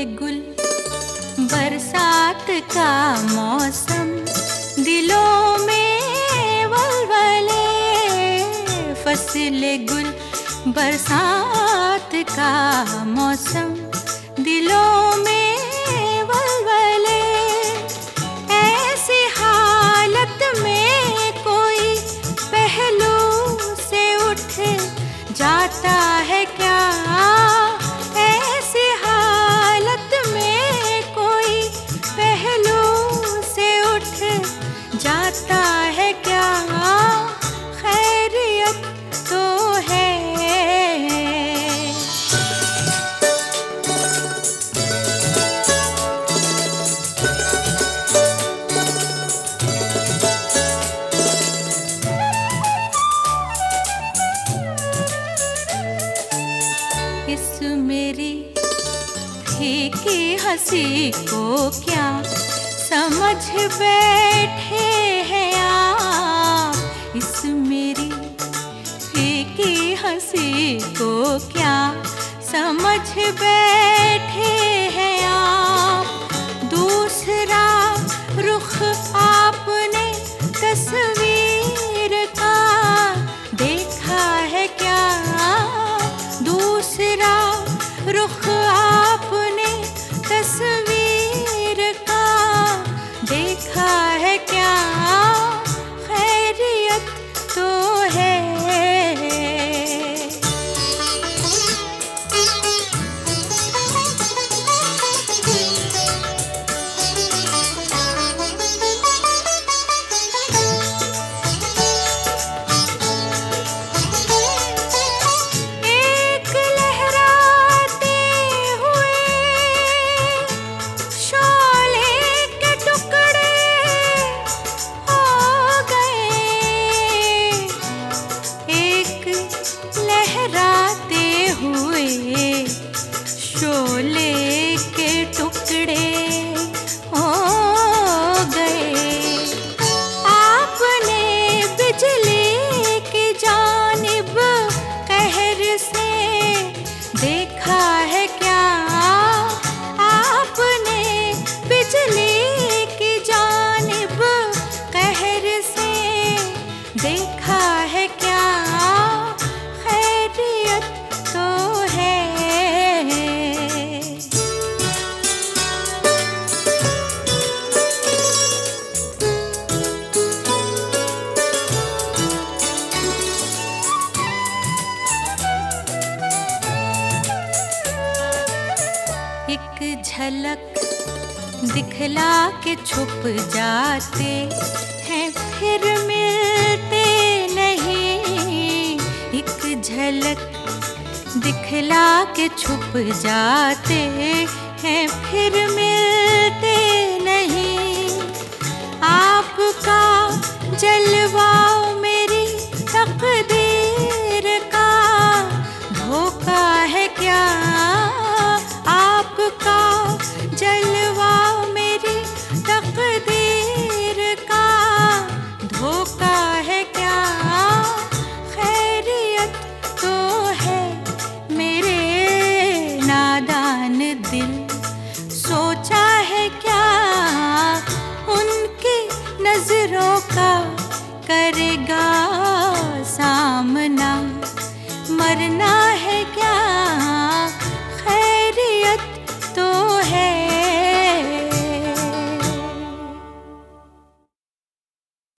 गुल बरसात का मौसम, दिलों में वलवले। फसले गुल बरसात का मौसम, दिलों में वलवले। ऐसी हालत में कोई पहलू से उठ जाता है क्या? ऐसी हालत में कोई पहलू से उठ जाता है क्या? खैरियत तो है। इस मेरी फीकी हंसी को क्या समझ बैठे हैं आप? इस मेरी फीकी हंसी को क्या समझ बैठे हैं आप? दूसरा रुख आपने तस्वीर का देखा है क्या? दूसरा रुख आपने तस्वीर का देखा है क्या? खैरियत तो है। शोले के टुकड़े हो गए। आपने बिजली की जानिब कहर से देखा है क्या? आपने बिजली की जानिब कहर से देखा है क्या? खैरियत तो है। एक झलक दिखला के छुप जाते हैं, फिर मिलते नहीं। एक झलक दिखला के छुप जाते हैं, फिर मिलते नहीं। आपका जलवा मेरी तकदीर का धोखा है क्या? आपका जलवा मेरी तकदीर का धोखा है क्या? खैरियत तो है। मेरे नादान दिल सोचा है क्या? उनकी नजरों का करेगा सामना, मरना